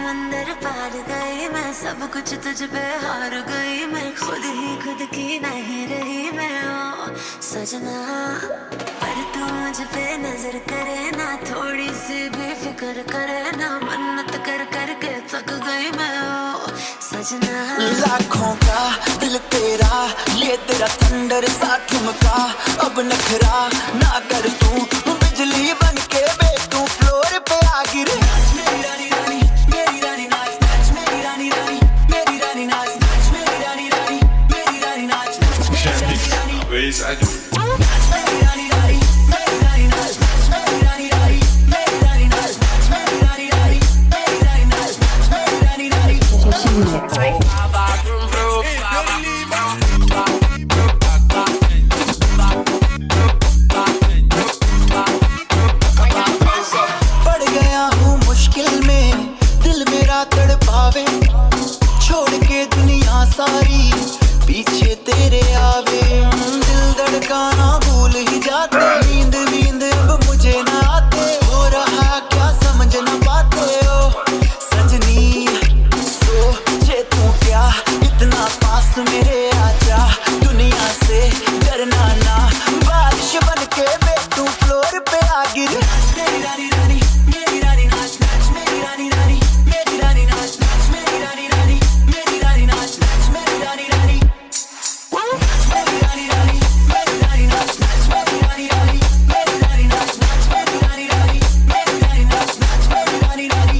समंदर पार गई मैं, सब कुछ तुझ पे हार गई मैं, खुद ही खुद की नहीं रही मैं ओ सजना। पर तू मुझ पे नजर करे ना, थोड़ी सी भी फिक्र करे ना, मन्नत कर कर के थक गई मैं ओ सजना। लाखों का दिल तेरा, ये तेरा थंडर सा ठुमका, अब नखरा ना कर तू, बिजली बन के बेटू फ्लोर पे आ गिर। मेरी रानी रानी मेरी रानी नाच नाच, मेरी रानी रानी मेरी रानी नाच नाच, मेरी रानी रानी मेरी रानी नाच नाच, मेरी रानी मेरी रानी मेरी रानी नाच नाच, मेरी रानी रानी मेरी रानी नाच नाच, मेरी रानी रानी मेरी रानी नाच नाच, मेरी रानी रानी। पड़ गया हूँ मुश्किल में, दिल मेरा तड़पावे, छोड़ के दुनिया सारी पीछे तेरे आवे। दिल धड़काना भूल ही जाते, नींद नींद अब मुझे ना आते, हो रहा क्या समझ न पाते हो सजनी। सोचे तू क्या इतना पास मेरे आजा, दुनिया से डरना ना, बारिश बन के बेटू फ्लोर पे आ गिर। मेरी रानी रानी मेरी रानी नाच नाच, मेरी रानी रानी मेरी रानी नाच नाच, मेरी रानी रानी मेरी रानी नाच नाच, मेरी रानी रानी मेरी रानी रानी मेरी रानी नाच नाच, मेरी रानी रानी मेरी रानी नाच नाच, मेरी रानी रानी मेरी रानी नाच नाच, मेरी रानी रानी।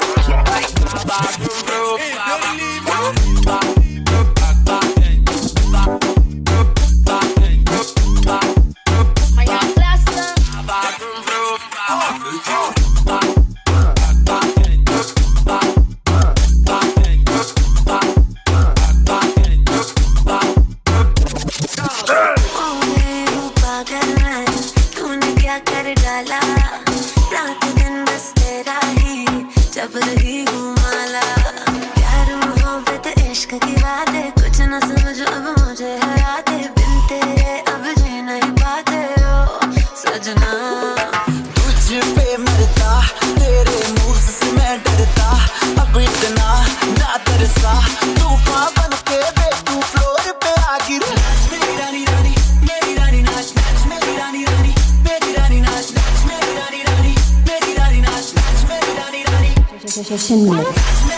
तूने क्या कर डाला, रात दिन बस तेरा ही जब रही हूँ माला। प्यार मोहब्बत इश्क की बातें कुछ न समझ अब मुझे हराते, बिन तेरे अब जी नहीं पाते हो सजना। तुझ पे मरता तेरे मुंह से मैं डरता, अब इतना ना तरसा, तूफान बन के बेटू फ्लोर पे आ गिर। मेरी रानी रानी मेरी रानी नाच नाच, मेरी रानी रानी मेरी रानी नाच नाच, मेरी रानी रानी मेरी रानी नाच नाच, मेरी रानी रानी।